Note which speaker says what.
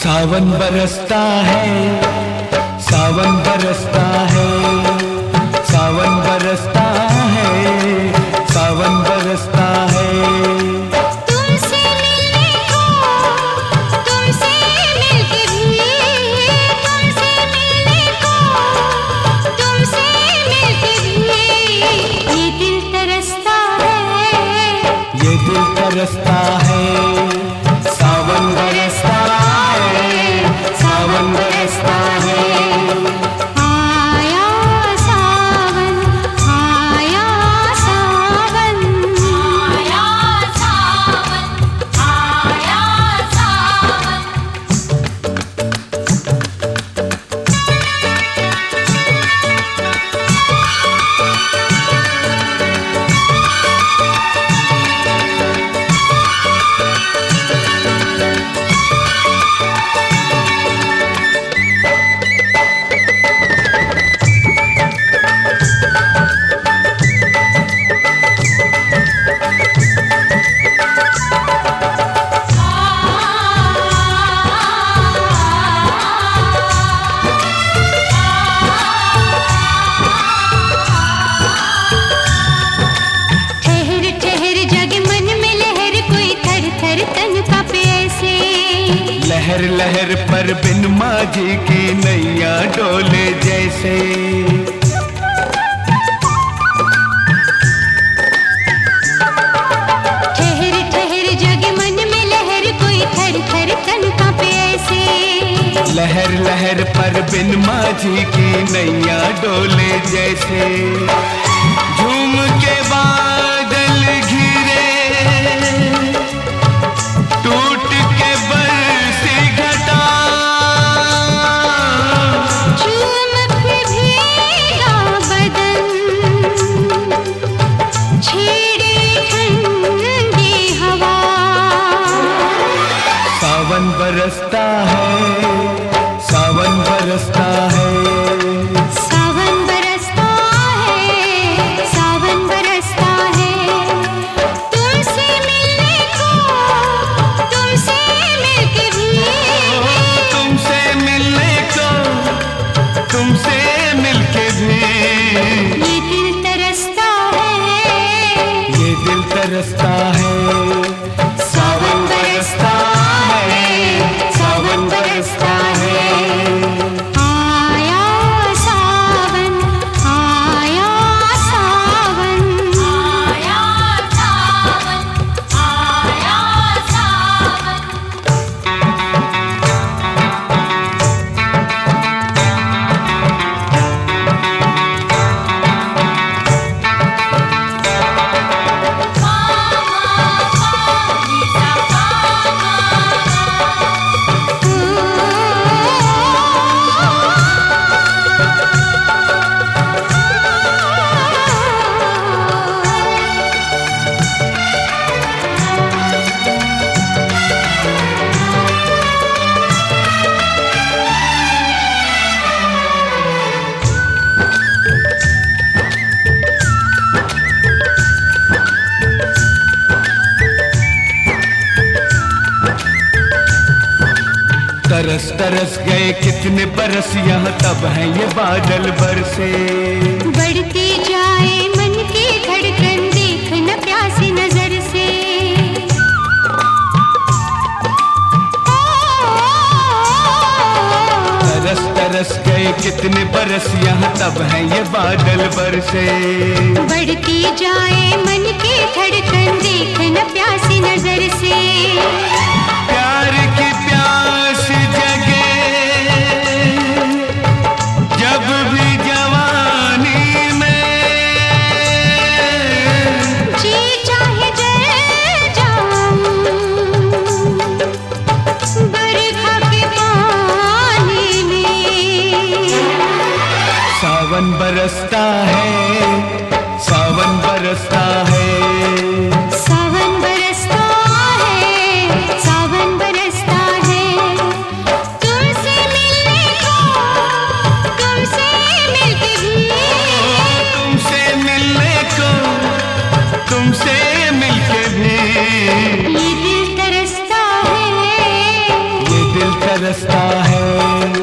Speaker 1: सावन बरसता है, सावन बरसता है, सावन बरसता है, सावन बरसता है।
Speaker 2: तुमसे मिलने को, तुमसे मिलके भी, तुमसे मिलने को, तुमसे मिलके भी, ये दिल तरसता है,
Speaker 1: ये दिल तरसता है। सावन बरसता है, सावन बरसता है।
Speaker 2: आया सावन, आया सावन, आया सावन, आया सावन।
Speaker 1: लहर लहर पर बिन माझी की नैया डोले जैसे।
Speaker 2: ठहर ठहर जगे मन में लहर कोई थर थर तन कांपे ऐसे।
Speaker 1: लहर लहर पर बिन माझी की नैया डोले जैसे। झूम के बादल घिरे, टूट के बरसी घटा,
Speaker 2: झूम के भीगा बदन, छेड़े ठंडी हवा।
Speaker 1: सावन बरसता है, सावन बरसता है।
Speaker 2: सावन बरसता है, सावन बरसता है। तुमसे मिलने को, तुमसे मिलके भी,
Speaker 1: तुमसे मिलने को, तुमसे मिलके भी,
Speaker 2: ये दिल तरसता है,
Speaker 1: ये दिल तरसता है। सावन बरसता है, सावन बरसता है।
Speaker 2: आया सावन, आया सावन, आया सावन, आया सावन।
Speaker 1: तरस तरस गए कितने बरस, यहाँ तब हैं ये बादल बरसे।
Speaker 2: बढ़ती जाए मन की धड़कन, देखना प्यासी नजर से।
Speaker 1: तरस तरस गए कितने बरस, यहाँ तब हैं ये बादल बरसे।
Speaker 2: बढ़ती जाए मन की धड़कन, देखना प्यासी नजर से।
Speaker 1: प्यार की प्यास जगे जब भी जवानी में,
Speaker 2: जी चाहे जल जाऊं बरखा के पानी में।
Speaker 1: सावन बरसता है, सावन बरसता है।
Speaker 2: सावन बरसता है, सावन बरसता है। तुमसे मिलने को, तुमसे मिलके भी,
Speaker 1: तुमसे मिलने को, तुमसे मिलके भी,
Speaker 2: ये दिल तरसता है,
Speaker 1: ये दिल तरसता बरसता है।